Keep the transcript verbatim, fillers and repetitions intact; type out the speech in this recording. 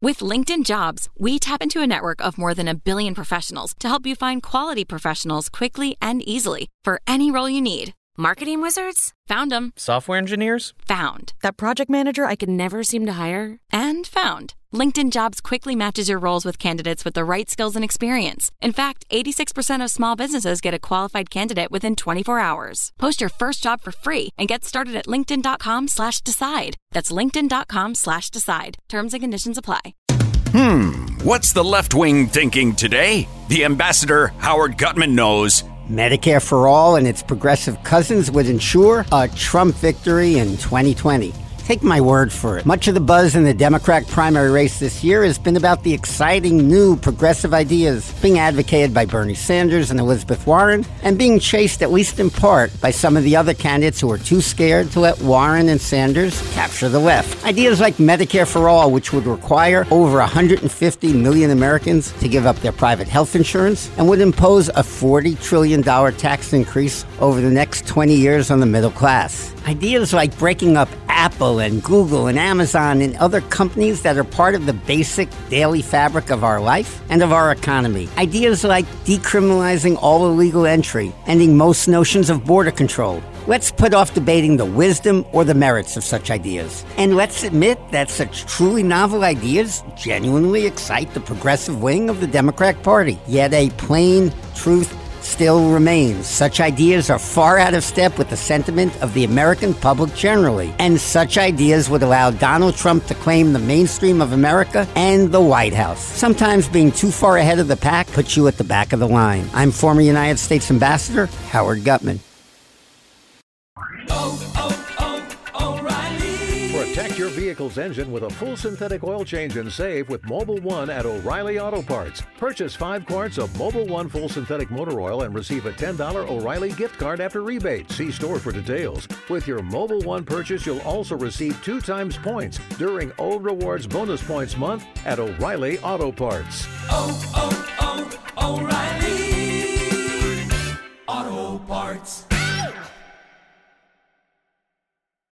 With LinkedIn Jobs, we tap into a network of more than a billion professionals to help you find quality professionals quickly and easily for any role you need. Marketing wizards? Found them. Software engineers? Found. That project manager I could never seem to hire? And found. LinkedIn Jobs quickly matches your roles with candidates with the right skills and experience. In fact, eighty-six percent of small businesses get a qualified candidate within twenty-four hours. Post your first job for free and get started at linkedin.com slash decide. That's linkedin.com slash decide. Terms and conditions apply. Hmm, what's the left wing thinking today? The ambassador, Howard Gutman, knows. Medicare for All and its progressive cousins would ensure a Trump victory in twenty twenty. Take my word for it. Much of the buzz in the Democratic primary race this year has been about the exciting new progressive ideas being advocated by Bernie Sanders and Elizabeth Warren and being chased, at least in part, by some of the other candidates who are too scared to let Warren and Sanders capture the left. Ideas like Medicare for All, which would require over one hundred fifty million Americans to give up their private health insurance and would impose a forty trillion dollars tax increase over the next twenty years on the middle class. Ideas like breaking up Apple and Google and Amazon and other companies that are part of the basic daily fabric of our life and of our economy. Ideas like decriminalizing all illegal entry, ending most notions of border control. Let's put off debating the wisdom or the merits of such ideas. And let's admit that such truly novel ideas genuinely excite the progressive wing of the Democratic Party. Yet a plain truth still remains. Such ideas are far out of step with the sentiment of the American public generally. And such ideas would allow Donald Trump to claim the mainstream of America and the White House. Sometimes being too far ahead of the pack puts you at the back of the line. I'm former United States Ambassador Howard Gutman. Oh, oh, oh, O'Reilly. Protect your vehicle's engine with a full synthetic oil change and save with Mobil one at O'Reilly Auto Parts. Purchase five quarts of Mobil one full synthetic motor oil and receive a ten dollars O'Reilly gift card after rebate. See store for details. With your Mobil one purchase, you'll also receive two times points during O Rewards Bonus Points Month at O'Reilly Auto Parts. Oh, oh, oh, O'Reilly.